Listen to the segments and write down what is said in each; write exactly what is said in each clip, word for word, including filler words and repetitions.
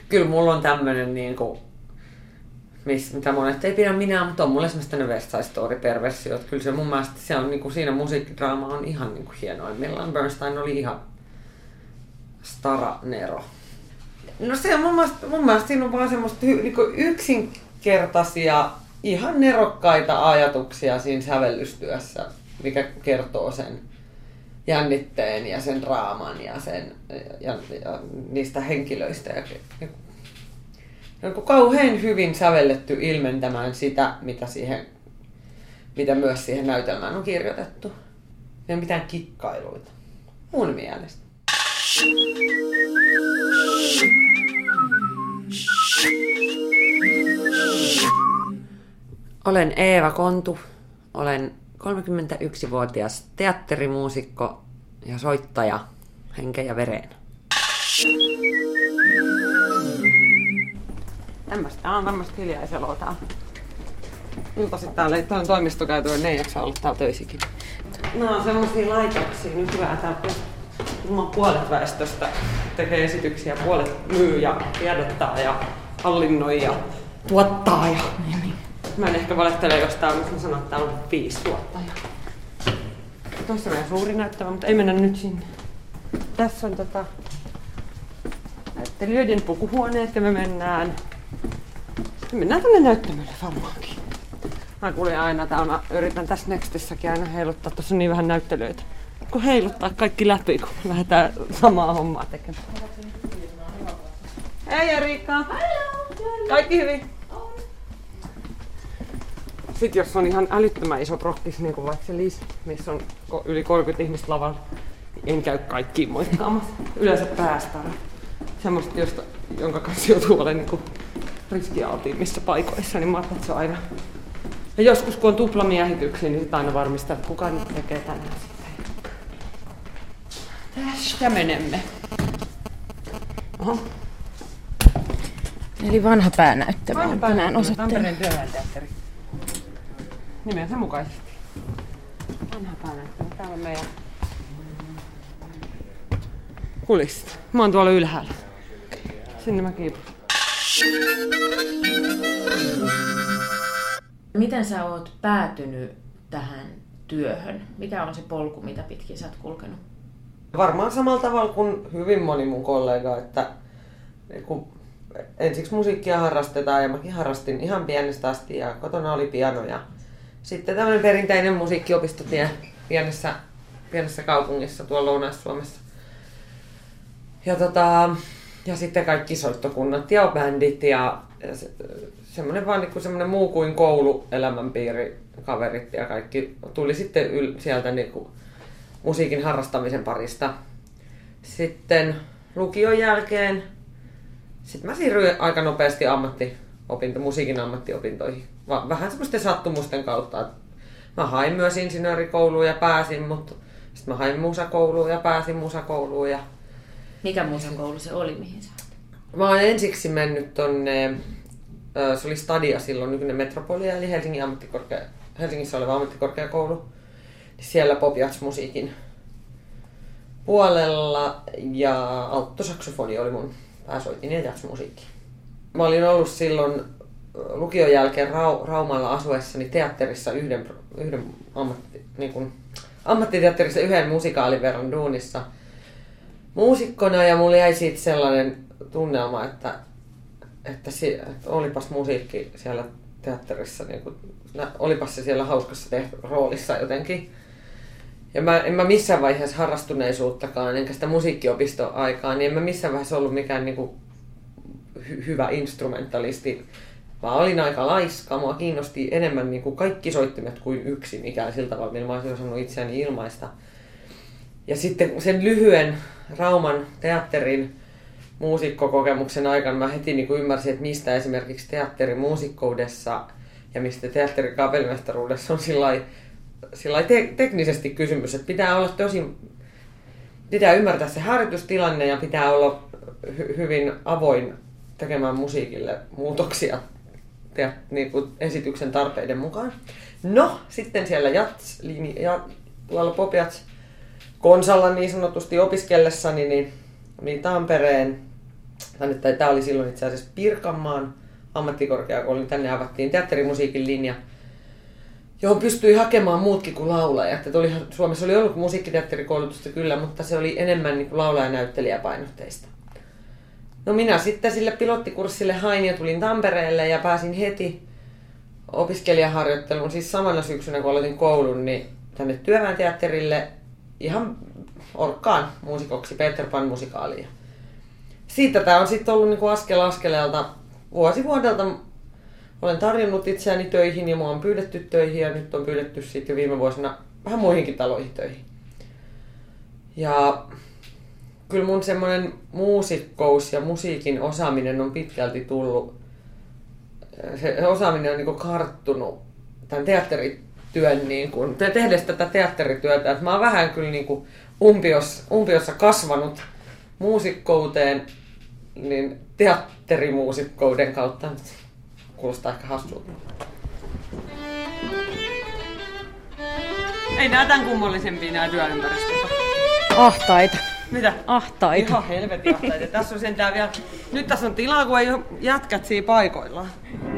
Kyllä mulla on tämmönen niinku, mitä monet ei pidä minään, mutta on mulle semmoista tämmöinen West Side Story-perversio. Kyllä se mun mielestä se on, niinku, siinä musiikkidraama on ihan niinku hienoimmillaan. Bernstein oli ihan stara-nero. No se on mun mielestä, mun mielestä siinä on vaan semmoista niinku yksinkertaisia, ihan nerokkaita ajatuksia siinä sävellystyössä, mikä kertoo sen jännitteen ja sen draaman ja, sen, ja, ja niistä henkilöistä. Ja, ja, ja on kauhean hyvin sävelletty ilmentämään sitä, mitä, siihen, mitä myös siihen näytelmään on kirjoitettu. Ei ole mitään kikkailuita, mun mielestä. Olen Eeva Kontu, olen kolmekymmentäyksivuotias teatterimuusikko ja soittaja henkeen ja vereen. Tämmöistä on varmasti hiljaiseloa täällä. Iltaisin täällä ei on toimistokäytöä, ne ei jaksa olla täällä töisikin. No on semmosia laitoksia nykyään täällä. Ilman puolet väestöstä tekee esityksiä, puolet myy ja tiedottaa ja hallinnoi ja tuottaa. Ja... Mä en ehkä valehtele, jos täällä on, mä sanon, että täällä on viisi tuottajaa. Tuossa on meidän suuri näyttävä, mutta ei mennä nyt sinne. Tässä on tota näyttelijöiden pukuhuoneet ja me mennään... Me mennään tänne näyttämölle varmaankin. Mä kuulin aina täällä, mä yritän tässä Nextissäkin aina heiluttaa, tuossa on niin vähän näyttelijöitä. Kun heiluttaa kaikki läpi, kun lähdetään samaa hommaa tekemään. Hei Erika! Kaikki hyvin? Sitten jos on ihan älyttömän iso prokkis, niin kuin vaikka se Lis, missä on yli kolmekymmentä ihmistä lavalla, en käy kaikkiin moikkaamassa. Yleensä päästään. Semmoista, josta, jonka kanssa joutuu olemaan niin riskialtiimmissa paikoissa, niin mä ajattelin, että se on aina... Ja joskus kun on tuplamiehityksiä, niin sitten aina varmistaa, että kuka nyt tekee tänään sitten. Tästä menemme. Oho. Eli vanha päänäyttämä on tänään osoitteena. Tampereen työväenteatteri. Nimensä mukaisesti. Vanha päänäyttämä. Täällä on meidän kulissit. Mä oon tuolla ylhäällä. Sinne mä kiipun. Miten sä oot päätynyt tähän työhön? Mikä on se polku, mitä pitkin sä oot kulkenut? Varmaan samalla tavalla kuin hyvin moni mun kollega, että kun ensiksi musiikkia harrastetaan ja mäkin harrastin ihan pienestä asti ja kotona oli piano ja sitten tämmöinen perinteinen musiikkiopistotie pienessä, pienessä kaupungissa tuolla Lounais-Suomessa. Ja, tota, ja sitten kaikki soittokunnat ja bändit ja, ja se, semmoinen vaan niin semmoinen muu kuin kouluelämänpiiri, kaverit ja kaikki tuli sitten yl, sieltä niin kuin musiikin harrastamisen parista. Sitten lukion jälkeen sitten mä siirryin aika nopeasti ammattiopinto, musiikin ammattiopintoihin. Vähän semmoisten sattumusten kautta. Mä hain myös insinöörikouluun ja pääsin, mutta sitten mä hain musakouluun ja pääsin musakouluun. Ja... Mikä musakoulu se oli, mihin sä olet? Mä oon ensiksi mennyt tonne, se oli Stadia silloin, nykyinen Metropolia, eli Helsingin ammattikorkea, Helsingissä oleva ammattikorkeakoulu. Siellä pop-jazz-musiikin puolella ja alttosaksophoni oli mun pääsoitin ja jazz-musiikki. Mä olin ollut silloin lukion jälkeen Rau- Raumalla asuessani teatterissa yhden, yhden ammatti, niin kuin, ammattiteatterissa yhden musikaalin verran duunissa muusikkona ja mulla jäi siitä sellainen tunnelma, että, että, si, että olipas musiikki siellä teatterissa, niin kuin, olipas se siellä hauskassa tehty, roolissa jotenkin. Ja mä, en mä missään vaiheessa harrastuneisuuttakaan, enkä sitä musiikkiopistoaikaa, niin en mä missään vaiheessa ollut mikään niin kuin, hy- hyvä instrumentalisti. Mä olin aika laiska, mua kiinnosti enemmän niin kuin kaikki soittimet kuin yksi, mikä sillä tavalla, millä mä olisin osannut itseäni ilmaista. Ja sitten sen lyhyen Rauman teatterin muusikkokokemuksen aikana mä heti niin kuin ymmärsin, että mistä esimerkiksi teatterimuusikkoudessa ja mistä teatterikapellimestaruudessa on sillai, sillai te- teknisesti kysymys, että pitää olla tosi, pitää ymmärtää se harjoitustilanne ja pitää olla hy- hyvin avoin tekemään musiikille muutoksia te- niin kuin esityksen tarpeiden mukaan. No, sitten siellä jats, ja tuolla pop-jats konsalla niin sanotusti opiskellessani, niin, niin Tampereen tänne, tämä oli silloin itse asiassa Pirkanmaan ammattikorkeakoulu, niin tänne avattiin teatterimusiikin linja, johon pystyi hakemaan muutkin kuin laulajat. Että olihan, Suomessa oli ollut musiikkiteatterikoulutusta kyllä, mutta se oli enemmän niin kuin laulaja-näyttelijäpainotteista. No minä sitten sille pilottikurssille hain ja tulin Tampereelle ja pääsin heti opiskelijaharjoitteluun, siis samana syksynä kun aloitin koulun, niin tänne työväenteatterille ihan orkkaan muusikoksi, Peter Pan -musikaaliin. Siitä tämä on sitten ollut niin kuin askel askeleelta, vuosi vuodelta olen tarjonnut itseäni töihin ja mua on pyydetty töihin ja nyt on pyydetty sitten jo viime vuosina vähän muihinkin taloihin töihin. Ja kyllä mun semmoinen muusikkous ja musiikin osaaminen on pitkälti tullut, se osaaminen on niin kuin karttunut tämän teatterityön, niin kuin, tehdessä tätä teatterityötä, että mä oon vähän kyllä niin kuin umpios, umpiossa kasvanut muusikkouteen, niin teatterimuusikkouden kautta. Kuulostaa ehkä hassulta. Ei nää tän kummallisempia nää työympäristöt. Ahtaita. Mitä? Ahtaita. Ihan helvetin ahtaita. Tässä on sentään vielä... Nyt tässä on tilaa, kun ei ole jätkät siinä paikoillaan.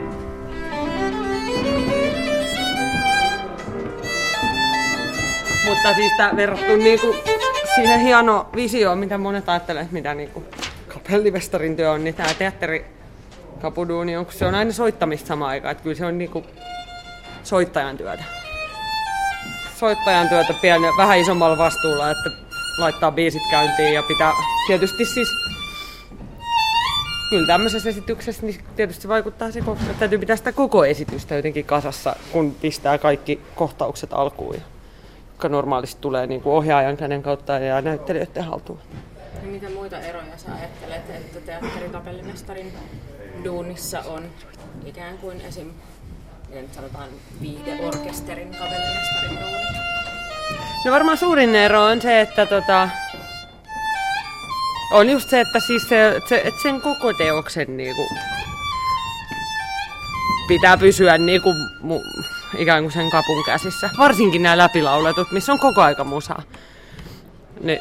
Mutta siis tää verrattu niinku siihen hienoon visioon, mitä monet ajattelee, mitä niinku kapellivestarin työ on, niin tää teatterikapuduuni on, se on aina soittamista samaan aikaan. Että kyllä se on niinku soittajan työtä. Soittajan työtä pienen, vähän isommalla vastuulla, että laittaa biisit käyntiin ja pitää tietysti siis... Kyllä tämmöisessä esityksessä niin tietysti vaikuttaa se, että täytyy pitää sitä koko esitystä jotenkin kasassa, kun pistää kaikki kohtaukset alkuun, jotka normaalisti tulee niin kuin ohjaajan käden kautta ja näyttelijöiden haltuun. Ja mitä muita eroja sä ajattelet, että teatterikapellimestarin duunissa on ikään kuin esim. Miten sanotaan viihdeorkesterin kapellimestarin duuni? No varmaan suurin ero on se, että tota, on just se, että, siis se, se, että sen koko teoksen niinku, pitää pysyä niinku, mu, ikään kuin sen kapun käsissä. Varsinkin nämä läpilauletut, missä on koko aika musaa. Niin,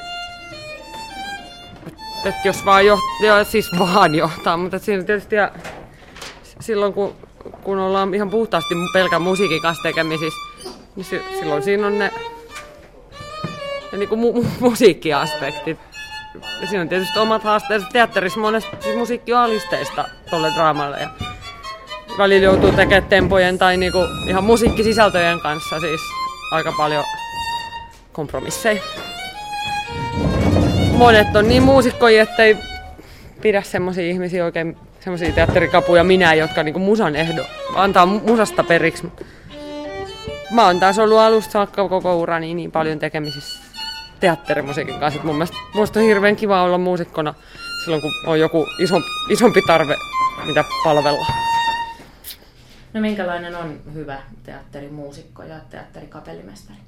että jos vaan johtaa, siis vaan johtaa, mutta siinä tietysti ja silloin kun, kun ollaan ihan puhtaasti pelkän musiikin kanssa tekemisissä, niin silloin siinä on ne ja niin kuin mu- mu- musiikkiaspektit. Ja siinä on tietysti omat haasteensa. Teatterissa monesti siis musiikki on alisteista tolle draamalle. Ja välillä joutuu tekemään tempojen tai niinku ihan musiikkisisältöjen kanssa siis aika paljon kompromisseja. Monet on niin muusikkoja, ettei pidä semmosia ihmisiä oikein, semmosia teatterikapuja minä, jotka niinku musan ehdo antaa musasta periksi. Mä oon taas ollut alusta saakka koko urani niin paljon tekemisissä teatterimusiikin kanssa. Mun mielestä, mun mielestä on hirveän kiva olla muusikkona silloin, kun on joku iso, isompi tarve, mitä palvella. No minkälainen on hyvä teatterimuusikko ja teatterikapellimestari?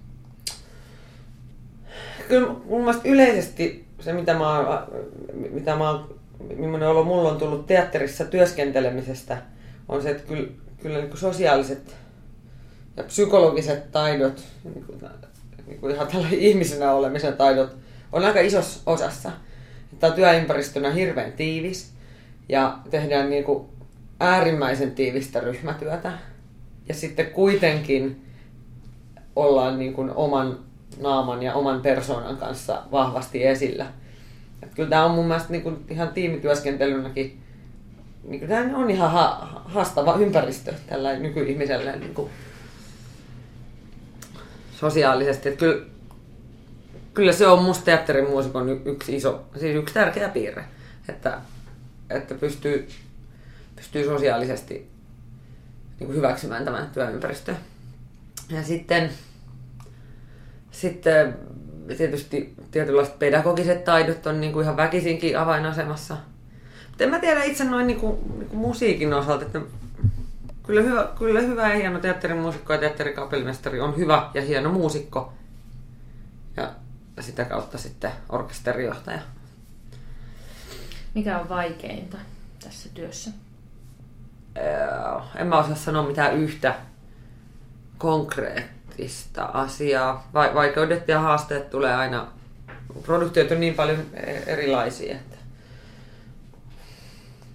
Kyllä mun mielestä yleisesti se, mitä mä oon, mitä mä oon, millainen olo mulla on tullut teatterissa työskentelemisestä, on se, että kyllä, kyllä niin kuin sosiaaliset ja psykologiset taidot, niin kuin, niin kuin ihan tällainen ihmisenä olemisen taidot, on aika isossa osassa. Tämä työympäristönä hirveän tiivis ja tehdään niin kuin äärimmäisen tiivistä ryhmätyötä. Ja sitten kuitenkin ollaan niin kuin oman naaman ja oman persoonan kanssa vahvasti esillä. Että kyllä tämä on mun mielestä niin kuin ihan tiimityöskentelynäkin, niin kuin tämä on ihan ha- haastava ympäristö tällä nykyihmiselle niin kuin sosiaalisesti. Että kyllä, kyllä se on musta teatterimuusikon yksi iso, siis yksi tärkeä piirre, että, että pystyy, pystyy sosiaalisesti niin kuin hyväksymään tämän työympäristön. Ja sitten, sitten tietysti tietynlaiset pedagogiset taidot on niin kuin ihan väkisinkin avainasemassa. Mutta en mä tiedä itse noin niin kuin, niin kuin musiikin osalta, että kyllä hyvä, kyllä hyvä ja hieno teatterimuusikko ja teatterikapellimestari on hyvä ja hieno muusikko. Ja sitä kautta sitten orkesterijohtaja. Mikä on vaikeinta tässä työssä? En mä osaa sanoa mitään yhtä konkreettista asiaa. Va- vaikeudet ja haasteet tulee aina. Produktiot on niin paljon erilaisia, että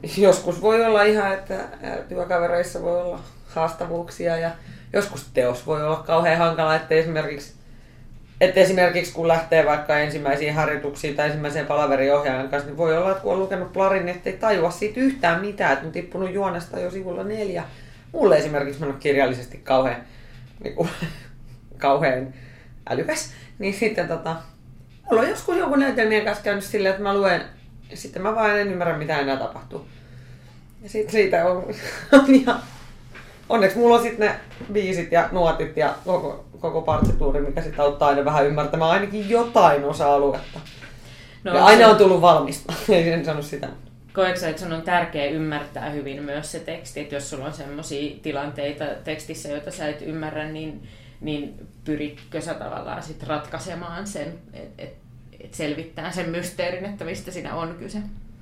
joskus voi olla ihan, että työkavereissa voi olla haastavuuksia ja joskus teos voi olla kauhean hankala, että esimerkiksi, että esimerkiksi kun lähtee vaikka ensimmäisiin harjoituksiin tai ensimmäiseen palaveriin ohjaajan kanssa, niin voi olla, että kun on lukenut plarin, niin ettei tajua siitä yhtään mitään, että on tippunut juonesta jo sivulla neljä. Mulle esimerkiksi mä en ole kirjallisesti kauhean, niin kuin, kauhean älykäs, niin sitten tota, mulla on joskus jonkun näytelmien kanssa käynyt silleen, että mä luen ja sitten mä vaan en ymmärrä, mitä enää tapahtuu. Ja sitten siitä on, on ihan... Onneksi mulla on sitten ne biisit ja nuotit ja koko, koko partituuri, mikä sitten auttaa aina vähän ymmärtämään ainakin jotain osa-aluetta. No, ja aina on tullut valmista, ei en sano sitä. Koetko sä, että sun on tärkeää ymmärtää hyvin myös se teksti, että jos sulla on sellaisia tilanteita tekstissä, joita sä et ymmärrä, niin, niin pyritkö sä tavallaan sit ratkaisemaan sen, että et, et selvittää sen mysteerin, että mistä siinä on kyse?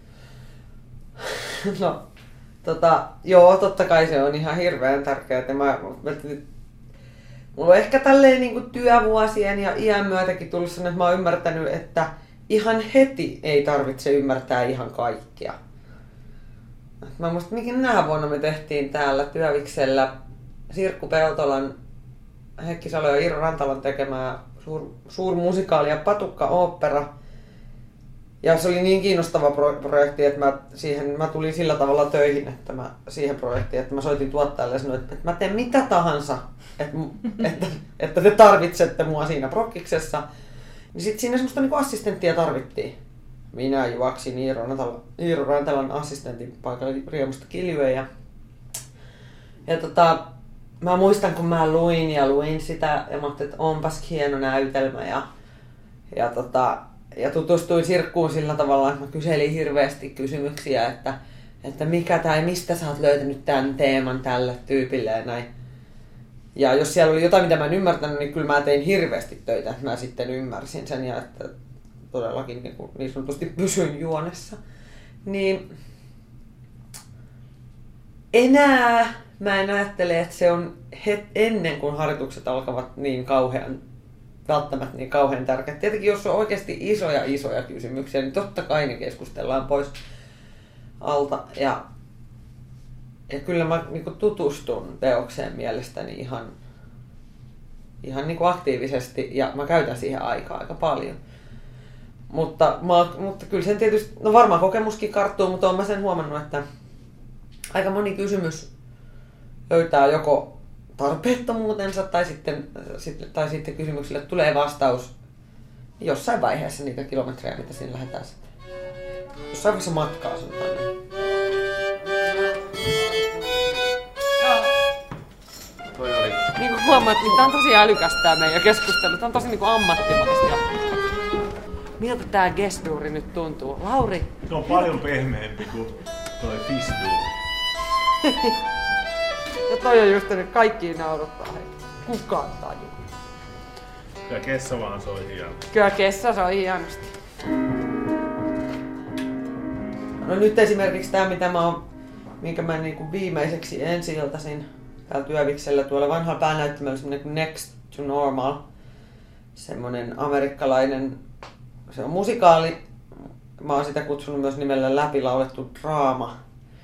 No, tota, joo, totta kai se on ihan hirveän tärkeää. Mä, mä, mulla on ehkä tälleen niin kuin työvuosien ja iän myötäkin tullut sellainen, että mä oon ymmärtänyt, että ihan heti ei tarvitse ymmärtää ihan kaikkea. Mä muistan, minä vuonna me tehtiin täällä Työviksellä Sirkku Peltolan, Heikki Salo ja Iiro Rantalan tekemää suur, suurmusikaali ja patukka-ooppera. Ja se oli niin kiinnostava projekti, että mä, siihen, mä tulin sillä tavalla töihin että mä, siihen projektiin, että mä soitin tuottajalle ja sanoin, että mä teen mitä tahansa, että, että, että te tarvitsette mua siinä prokkiksessa. Niin sitten siinä semmoista niinku assistenttia tarvittiin. Minä juoksin Iiro, Natala, Iiro Rantalan assistentin paikalle Riemusta Kiljuen. Ja, ja tota, mä muistan, kun mä luin ja luin sitä ja mä ajattelin, että onpas hieno näytelmä. Ja, ja, tota, ja tutustuin Sirkkuun sillä tavalla, että mä kyselin hirveästi kysymyksiä, että, että mikä tai mistä sä oot löytänyt tämän teeman tälle tyypille ja näin. Ja jos siellä oli jotain, mitä mä en ymmärtänyt, niin kyllä mä tein hirveästi töitä, että mä sitten ymmärsin sen ja että todellakin niin, kuin, niin sanotusti pysyin juonessa. Niin enää mä en ajattele, että se on het- ennen kuin harjoitukset alkavat niin kauhean, välttämättä niin kauhean tärkeät. Tietenkin jos on oikeasti isoja isoja kysymyksiä, niin totta kai ne keskustellaan pois alta. Ja Ja kyllä mä niin kuin tutustun teokseen mielestäni ihan, ihan niin kuin aktiivisesti ja mä käytän siihen aikaa aika paljon. Mutta, mä, mutta kyllä sen tietysti, no varmaan kokemuskin karttuu, mutta olen mä sen huomannut, että aika moni kysymys löytää joko tarpeettomuutensa tai sitten, tai sitten kysymyksille tulee vastaus jossain vaiheessa niitä kilometrejä, mitä siinä lähdetään sitten. Jossain vaiheessa matkaa sanotaan niin. Niin kuin huomaat, niin tää on tosi älykästä tää meidän keskustelu. Tää on tosi niinku ammattimaista. Ja miltä tää gestuuri nyt tuntuu? Lauri? Se on paljon pehmeämpi kuin toi fistuuri. Ja toi on just nyt kaikkiin naurattaa. Hei. Kukaan tajuu. Kyllä Kessa vaan soi hienosti. Kyllä Kessa soi hienosti. No nyt esimerkiksi tää, mitä mä oon, minkä mä niinku viimeiseksi ensi-iltaisin täällä Työviksellä tuolla vanhalla päänäyttämällä semmoinen kuin Next to Normal. Semmoinen amerikkalainen, se on musikaali. Mä oon sitä kutsunut myös nimellä läpilaulettu draama.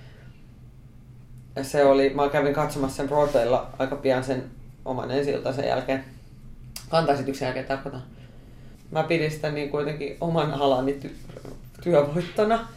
Ja se oli, mä kävin katsomassa sen Broadwaylla aika pian sen oman ensi-iltaisen jälkeen. Kantaesityksen jälkeen tarkoitan. Mä pidin sitä niin kuitenkin oman alani ty- työvoittona.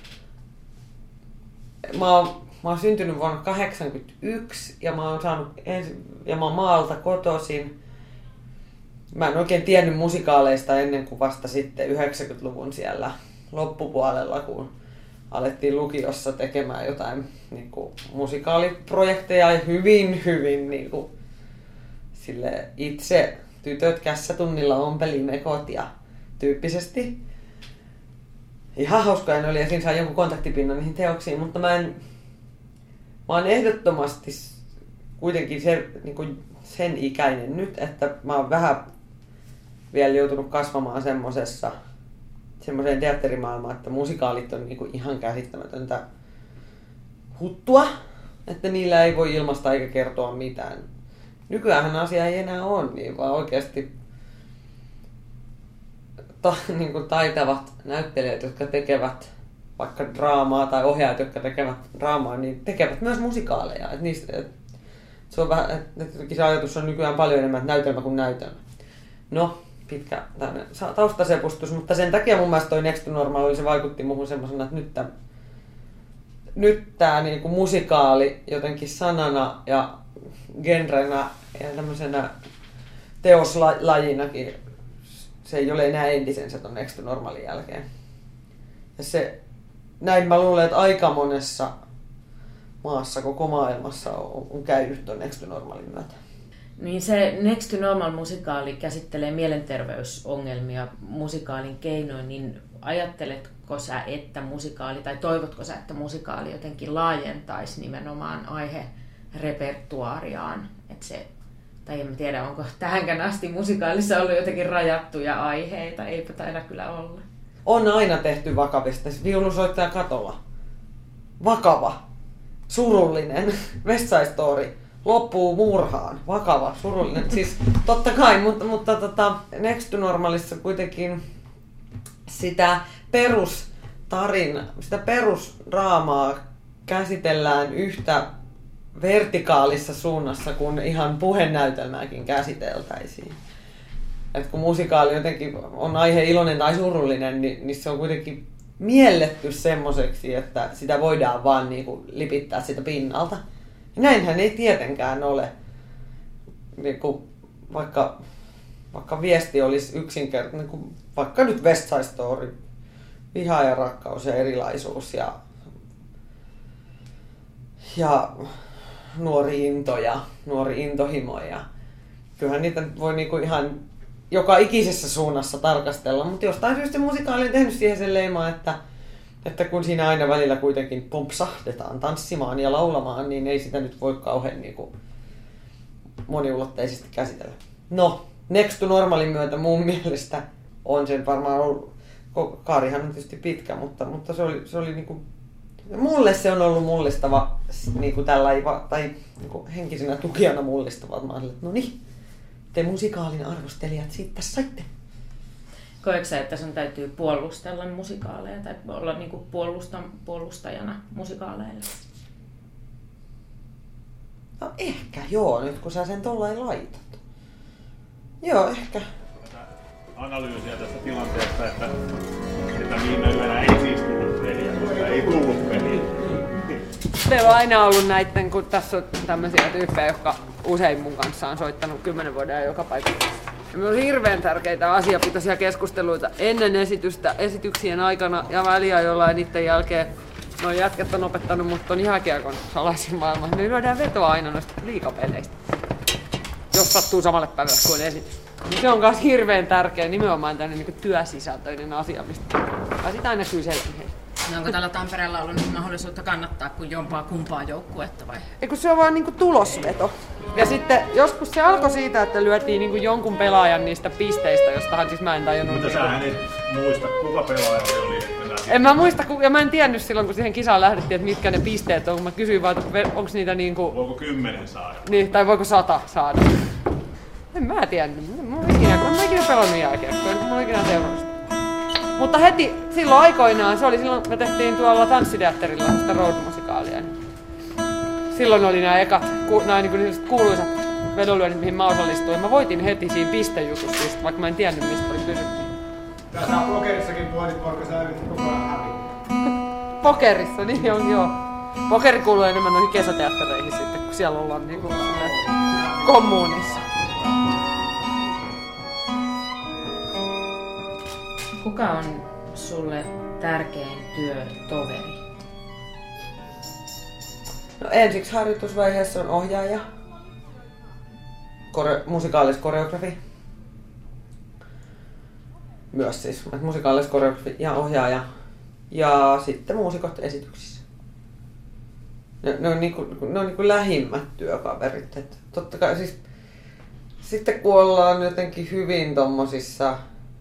Mä oon Mä oon syntynyt vuonna kahdeksankymmentäyksi ja mä oon saanut ensi, ja mä oon maalta kotoisin. Mä en oikein tiennyt musikaaleista ennen kuin vasta sitten yhdeksänkymmentäluvun siellä loppupuolella, kun alettiin lukiossa tekemään jotain niin kuin musikaaliprojekteja hyvin, hyvin niin kuin, sille itse tytöt kässätunnilla ompeli mekot ja tyyppisesti. Ihan hauskoja ne oli ja siinä sai jonkun kontaktipinnan niihin teoksiin, mutta mä en Mä oon ehdottomasti kuitenkin se, niin kuin sen ikäinen nyt, että mä oon vähän vielä joutunut kasvamaan semmosessa, semmoseen teatterimaailmaan, että musikaalit on niin kuin ihan käsittämätöntä huttua, että niillä ei voi ilmaista eikä kertoa mitään. Nykyäänhän asia ei enää ole niin, vaan oikeasti ta, niin kuin taitavat näyttelijät, jotka tekevät vaikka draamaa tai ohjaajat, jotka tekevät draamaa, niin tekevät myös musikaaleja. Et niistä, et se on vähän, et se ajatus on nykyään paljon enemmän, että näytelmä kuin näytelmä. No, pitkä taustasepustus, mutta sen takia mun mielestä toi Next to Normal oli, se vaikutti muuhun semmoisena, että nyt, tämän, nyt tää niinku musikaali jotenkin sanana ja genrenä ja tämmöisenä teoslajinakin, se ei ole enää entisensä ton Next to Normalin jälkeen. Ja se, näin mä luulen, että aika monessa maassa, koko maailmassa on, on käynyt ton Next to Normalin myötä. Niin se Next to Normal musikaali käsittelee mielenterveysongelmia musikaalin keinoin, niin ajatteletko sä, että musikaali, tai toivotko sä, että musikaali jotenkin laajentaisi nimenomaan aiherepertuaariaan? Että se, tai en tiedä, onko tähänkään asti musikaalissa ollut jotenkin rajattuja aiheita, eipä taida kyllä olla. On aina tehty vakavista. Viulunsoittaja katolla. Vakava. Surullinen. West Side Story. Loppuu murhaan. Vakava. Surullinen. Siis totta kai, mutta, mutta tota, Next to Normalissa kuitenkin sitä perustarina, sitä perusdraamaa käsitellään yhtä vertikaalissa suunnassa, kun ihan puhenäytelmääkin käsiteltäisiin. Et kun musikaali jotenkin on aihe iloinen tai surullinen, niin, niin se on kuitenkin mielletty semmoiseksi, että sitä voidaan vaan niinku lipittää sitä pinnalta. Ja näinhän ei tietenkään ole. Niinku, vaikka, vaikka viesti olisi yksinkertainen, niin vaikka nyt West Side Story, viha ja rakkaus ja erilaisuus ja, ja nuori into ja nuori intohimo. Ja kyllähän niitä voi niinku ihan joka ikisessä suunnassa tarkastella, mutta jostain syystä musikaali on tehnyt siihen sen leimaan, että, että kun siinä aina välillä kuitenkin pompsahdetaan tanssimaan ja laulamaan, niin ei sitä nyt voi kauhean niin kuin moniulotteisesti käsitellä. No, Next to Normalin myötä mun mielestä on sen varmaan ollut, kaarihan on tietysti pitkä, mutta, mutta se oli, se oli niin kuin, mulle se on ollut mullistava, niin kuin tällainen, tai niin kuin henkisenä tukijana mullistava, että mä olin, että no niin, te musikaalin arvostelijat siitä saitte. Koetko sä, että sun täytyy puolustella musikaaleja tai olla niinku puolusta, puolustajana musikaaleille? No ehkä joo, nyt kun sä sen tollain laitat. Joo, ehkä. Analyysiä tästä tilanteesta, että, että viime yönä ei siis tullut peliä, koska ei tullut peliä. Meillä on aina ollut näitten, kun tässä on tämmöisiä tyyppejä, jotka usein mun kanssa on soittanut kymmenen vuoden ajan joka paikassa. Ja meillä on hirveän tärkeitä asiapitoisia keskusteluita ennen esitystä, esityksien aikana ja väliajoilla ja niiden jälkeen. No jätkät on opettanut mut ton jääkiekon salaisin maailman. Me lyödään vetoa aina noista liigapeleistä, jos sattuu samalle päivälle kuin esitys. Se on myös hirveän tärkeä nimenomaan tämmöinen niin työsisältöinen asia, mistä sitä näkyy selkeästi. No onko täällä Tampereella ollut nyt mahdollisuutta kannattaa kuin jompaa kumpaa joukkuetta vai? Ei kun se on vaan niinku tulosveto. Ja sitten joskus se alkoi siitä, että lyötiin niinku jonkun pelaajan niistä pisteistä, jostahan siis mä en tajunnut. Mutta sä et muista, kuka pelaaja se oli? En mä muista, ja mä en tiennyt silloin, kun siihen kisaan lähdettiin, että mitkä ne pisteet on. Mä kysyin vaan, että onko niitä niinku... Voiko kymmenen saada? Niin, tai voiko sata saada. En mä tiennyt. Mä oon ikinä, mä oon ikinä pelannut jääkiekkoa, mä oon ikinä seurannut. Mutta heti silloin aikoinaan, se oli silloin, me tehtiin tuolla tanssiteatterilla sitä road-musikaalia. Silloin oli nämä ekat, nämä niin kuuluisat vedonlyönnit, mihin mä osallistuin. Mä voitin heti siinä pistejutusta, vaikka mä en tiennyt, mistä oli kysymys. Tässä on pokerissakin pohdit, vaikka sä yrität koko ajan häviä. Pokerissa, niin on joo. Pokeri kuuluu enemmän noihin kesäteattereihin sitten, kun siellä ollaan niin kuin kommunissa. Kuka on sulle tärkein työtoveri? No ensiksi harjoitusvaiheessa on ohjaaja, Kore- musikaalis-koreografi. Myös siis musikaalis-koreografi ja ohjaaja. Ja sitten muusikot esityksissä. Ne, ne on, niinku, ne on niinku lähimmät työkaverit. Et totta kai siis, sitten kun ollaan jotenkin hyvin tommosissa,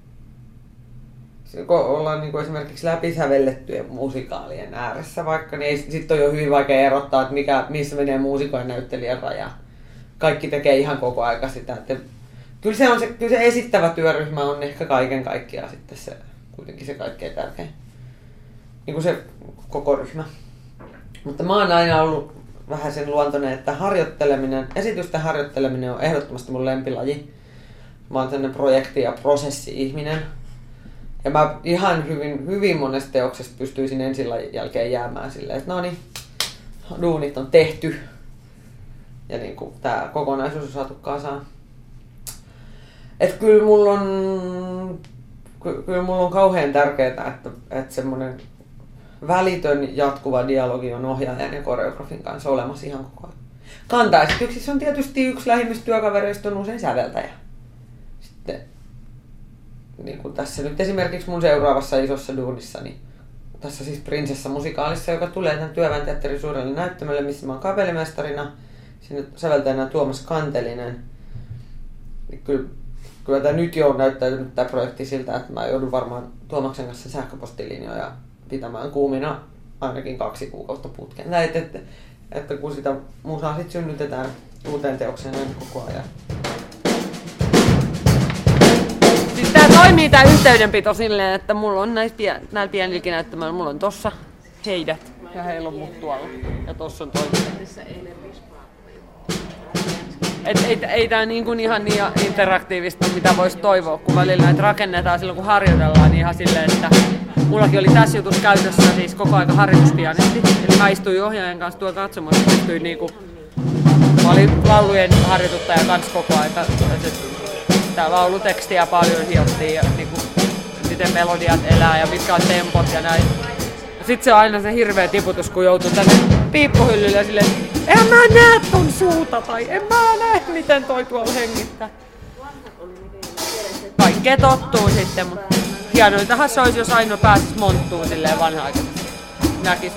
kun ollaan niin kuin esimerkiksi läpisävellettyjen musikaalien ääressä vaikka, niin sitten on jo hyvin vaikea erottaa, että mikä, missä menee muusikon ja näyttelijän raja. Kaikki tekee ihan koko aika sitä. Että kyllä, se on se, kyllä se esittävä työryhmä on ehkä kaiken kaikkiaan sitten se, kuitenkin se kaikkein tärkein. niin kuin se koko ryhmä. Mutta mä oon aina ollut vähän sen luontoinen, että harjoitteleminen, esitysten harjoitteleminen on ehdottomasti mun lempilaji. Mä oon tämmönen projekti- ja prosessi-ihminen. Ja mä ihan hyvin, hyvin monesta teoksesta pystyisin ensin jälkeen jäämään silleen, että no niin, duunit on tehty. Ja niin kuin tää kokonaisuus on saatu kasaan. Että kyllä mulla on, kyllä mulla on kauhean tärkeää, että, että semmonen välitön jatkuva dialogi on ohjaajan ja koreografin kanssa olemassa ihan koko ajan. Kantaesityksissä on tietysti yksi lähimmistä työkavereista on usein säveltäjä. Sitten niin kuin tässä nyt esimerkiksi mun seuraavassa isossa duunissa, niin tässä siis Prinsessa-musikaalissa, joka tulee tämän Työväen teatterin suurelle näyttämölle, missä mä oon kapellimestarina, sinne säveltäjänä Tuomas Kantelinen. Niin kyllä, kyllä tämä nyt jo on näyttäytynyt tämä projekti siltä, että mä joudun varmaan Tuomaksen kanssa sähköpostilinjoja pitämään kuumina ainakin kaksi kuukautta putkeen. Näet, että, että kun sitä musaa sitten synnytetään uuteen teokseen aina koko ajan. Siis tää toimii tää yhteydenpito silleen, että mulla on näissä pien, näillä pienilläkin näyttämällä, mulla on tossa heidät ja heillä on mut tuolla ja tossa on toinen. Et ei, ei tää niin kuin ihan niin interaktiivista, mitä voisi toivoa, kun välillä näitä rakennetaan silloin kun harjoitellaan, niin ihan silleen, että mullakin oli tässä jutussa käytössä siis koko aika harjoituspianisti. Eli mä istuin ohjaajan kanssa tuolla katsomassa, istuin niinku, mä olin laulujen harjoituttaja kanssa koko aika. Sitä laulutekstiä paljon hiottiin ja niinku, miten melodiat elää ja mitkä on tempot ja näin. Sitten se on aina se hirveä tiputus, kun joutuu tänne piippuhyllylle ja silleen, en mä näe ton suuta tai en mä näe, miten toi tuolla hengittää. Kaikkea tottuu sitten, mutta hienointahan se olisi, jos Aino pääsisi monttuun silleen vanha-aikaisesti. Näkis,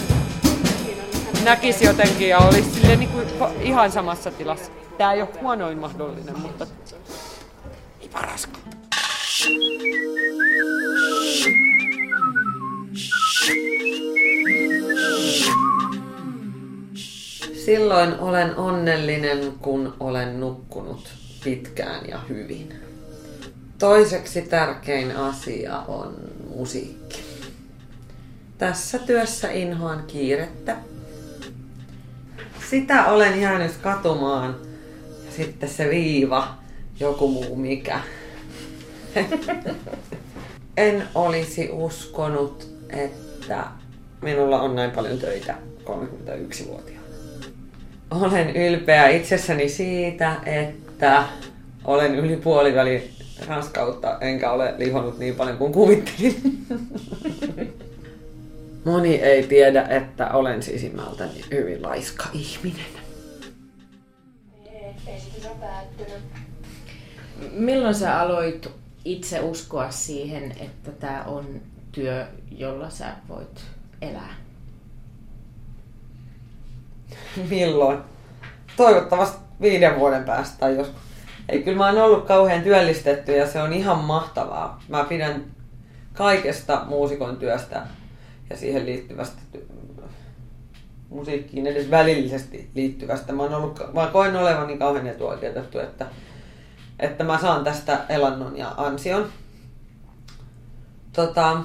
näkis jotenkin ja olisi silleen niin kuin ihan samassa tilassa. Tää ei ole huonoin mahdollinen, mutta ei paraskaan. Silloin olen onnellinen, kun olen nukkunut pitkään ja hyvin. Toiseksi tärkein asia on musiikki. Tässä työssä inhoan kiirettä. Sitä olen jäänyt katumaan. Ja sitten se viiva, joku muu mikä. En olisi uskonut, että minulla on näin paljon töitä kolmekymmentäyksivuotiaana. Olen ylpeä itsessäni siitä, että olen yli puoliväli raskautta, enkä ole lihonnut niin paljon kuin kuvittelin. Moni ei tiedä, että olen sisimmältäni hyvin laiska ihminen. Esitys on päättynyt. Milloin sä aloit itse uskoa siihen, että tää on työ, jolla sä voit elää? Milloin? Toivottavasti viiden vuoden päästä tai joskus. Ei, kyllä mä oon ollut kauhean työllistetty ja se on ihan mahtavaa. Mä pidän kaikesta muusikon työstä ja siihen liittyvästä musiikkiin edes välillisesti liittyvästä. Mä, oon ollut, mä koen olevani kauhean etuoikeutettu, että, että mä saan tästä elannon ja ansion. Tota,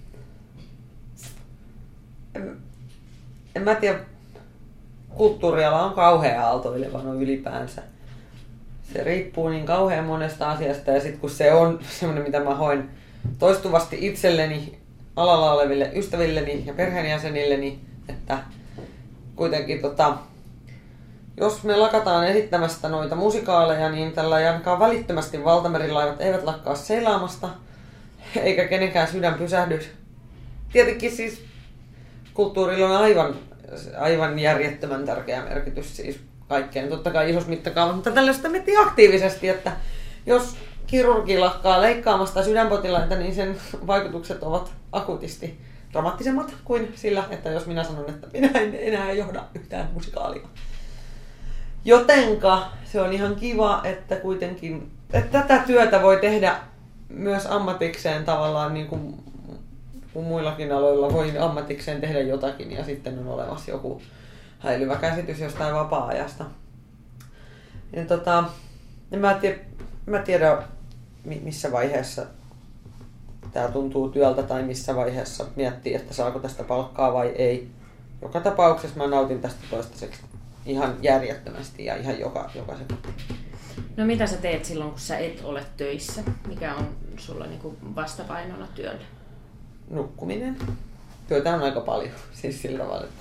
en, en mä tiedä, kulttuuriala on kauhean aaltoilevana ylipäänsä. Se riippuu niin kauhean monesta asiasta ja sitten kun se on semmoinen, mitä mä hoin toistuvasti itselleni, alalla oleville ystävilleni ja perheenjäsenilleni, että kuitenkin tota, jos me lakataan esittämästä noita musikaaleja, niin tällä ei ainakaan välittömästi valtamerilaivat eivät lakkaa seilaamasta, eikä kenenkään sydän pysähdy. Tietenkin siis kulttuurilla on aivan, aivan järjettömän tärkeä merkitys siis kaikkeen, totta kai isossa mittakaavassa, mutta tällaista miettii aktiivisesti, että jos kirurgi lakkaa leikkaamasta sydänpotilaita, niin sen vaikutukset ovat akuutisti dramaattisemmat kuin sillä, että jos minä sanon, että minä en enää johda yhtään musikaalia. Jotenka se on ihan kiva, että kuitenkin että tätä työtä voi tehdä myös ammatikseen tavallaan niin kuin, kuin muillakin aloilla voi ammatikseen tehdä jotakin ja sitten on olemassa joku häilyvä käsitys jostain vapaa-ajasta. Ja tota, en mä tiedä, mä tiedä missä vaiheessa tämä tuntuu työltä tai missä vaiheessa miettii, että saako tästä palkkaa vai ei. Joka tapauksessa mä nautin tästä toistaiseksi ihan järjettömästi ja ihan joka, joka sekunti. No mitä sä teet silloin, kun sä et ole töissä? Mikä on sulla niinku vastapainona työllä? Nukkuminen. Työtä on aika paljon, siis sillä tavalla, että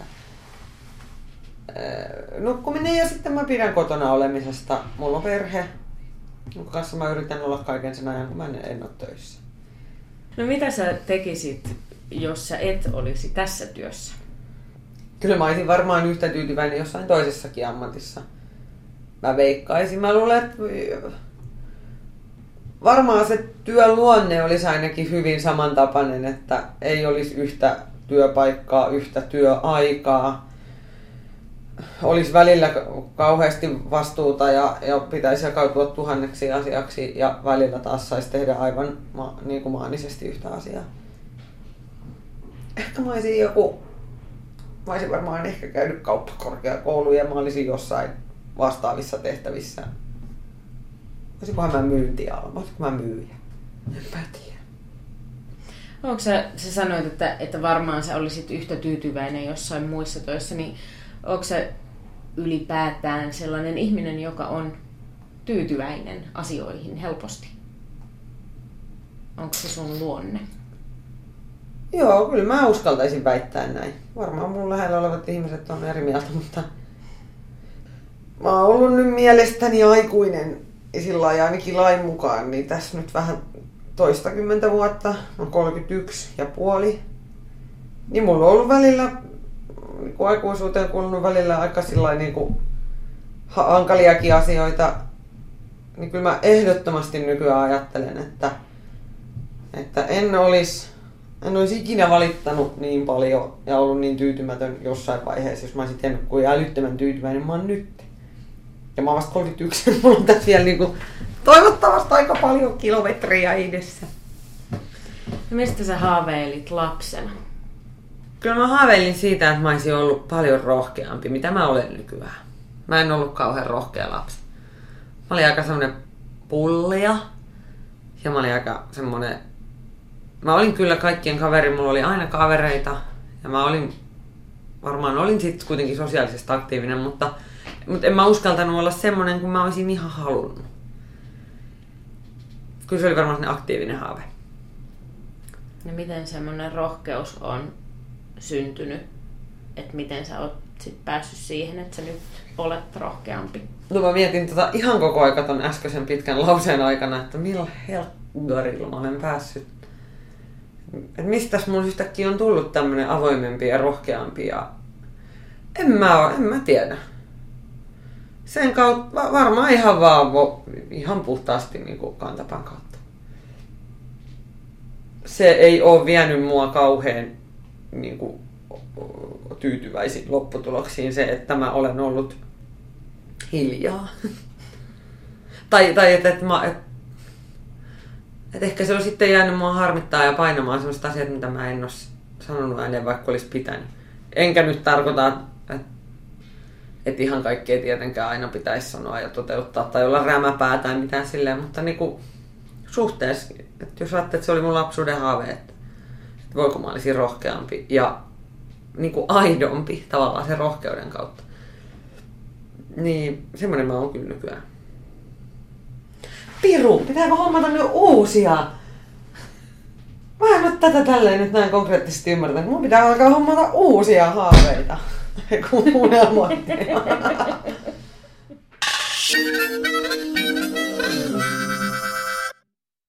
nukkuminen ja sitten mä pidän kotona olemisesta. Mulla on perhe, jonka kanssa mä yritän olla kaiken sen ajan, kun mä en ole töissä. No mitä sä tekisit, jos sä et olisi tässä työssä? Kyllä mä olisin varmaan yhtä tyytyväinen jossain toisessakin ammatissa. Mä veikkaisin. Mä luulen, että varmaan se työn luonne olisi ainakin hyvin samantapainen, että ei olisi yhtä työpaikkaa, yhtä työaikaa. Olisi välillä kauheasti vastuuta ja, ja pitäisi jakautua tuhanneksi asiaksi ja välillä taas saisi tehdä aivan ma, niin kuin maanisesti yhtä asiaa. Ehkä mä olisin joku, mä olisin varmaan ehkä käynyt kauppakorkeakouluun ja mä olisin jossain vastaavissa tehtävissä. Olisikohan mä myyntiala? Olisiko mä myyjä? Enpä tiedä. Onko sä, sä sanoit, että, että varmaan sä olisit yhtä tyytyväinen jossain muissa töissä, niin onko sä ylipäätään sellainen ihminen, joka on tyytyväinen asioihin helposti? Onko se sun luonne? Joo, kyllä mä uskaltaisin väittää näin. Varmaan mun lähellä olevat ihmiset on eri mieltä, mutta mä oon ollut nyt mielestäni aikuinen ja sillä lailla ainakin lain mukaan, niin tässä nyt vähän toistakymmentä vuotta, on kolmekymmentäyksi ja puoli. Niin mulla on ollut välillä, niin kuin aikuisuuteen kuulunut välillä aika sillain niin kuin hankaliakin asioita. Niin kyllä mä ehdottomasti nykyään ajattelen, että, että en olisi En olisi ikinä valittanut niin paljon ja ollut niin tyytymätön jossain vaiheessa, jos mä olisin tehnyt kuin älyttömän tyytyväinen mä oon nyt. Ja mä oon vasta kolmekymmentäyksi, ja mulla on tässä vielä niin kuin toivottavasti aika paljon kilometriä edessä. No mistä sä haaveilit lapsena? Kyllä mä haaveilin siitä, että mä olisin ollut paljon rohkeampi, mitä mä olen nykyään. Mä en ollut kauhean rohkea lapsi. Mä olin aika semmonen pullia ja mä olin aika semmonen. Mä olin kyllä kaikkien kaveri, mulla oli aina kavereita ja mä olin, varmaan olin sitten kuitenkin sosiaalisesti aktiivinen, mutta, mutta en mä uskaltanut olla semmonen kuin mä olisin ihan halunnut. Kyllä se oli varmaan semmonen aktiivinen haave. Ja miten semmoinen rohkeus on syntynyt, että miten sä oot sit päässyt siihen, että sä nyt olet rohkeampi? No mä mietin tota ihan koko aika ton äskeisen pitkän lauseen aikana, että millä helkkarilla mä olen päässyt. Että mistäs mun yhtäkkiä on tullut tämmönen avoimempi ja rohkeampi ja en mä, en mä tiedä. Sen kautta varmaan ihan vaan ihan puhtaasti niin kuin kantapään kautta. Se ei ole vienyt mua kauhean niin kuin, tyytyväisiin lopputuloksiin se, että mä olen ollut hiljaa. tai tai että et mä et, et ehkä se on sitten jäänyt mua harmittaa ja painamaan sellaiset asiat, mitä mä en ole sanonut ääneen, vaikka olisi pitänyt. Enkä nyt tarkoita, että et ihan kaikkea tietenkään aina pitäisi sanoa ja toteuttaa tai olla rämäpää tai mitään silleen, mutta niinku suhteessa, että jos ajattelet, että se oli mun lapsuuden haave, että, että voiko mä olisin rohkeampi ja niinku aidompi tavallaan sen rohkeuden kautta. Niin semmoinen mä oon kyllä nykyään. Piru, pitääkö hommata nyt uusia? Mä en ole tätä tälleen nyt näin konkreettisesti ymmärtänyt. Mun pitää alkaa hommata uusia haaveita. Kun unelmoitteja.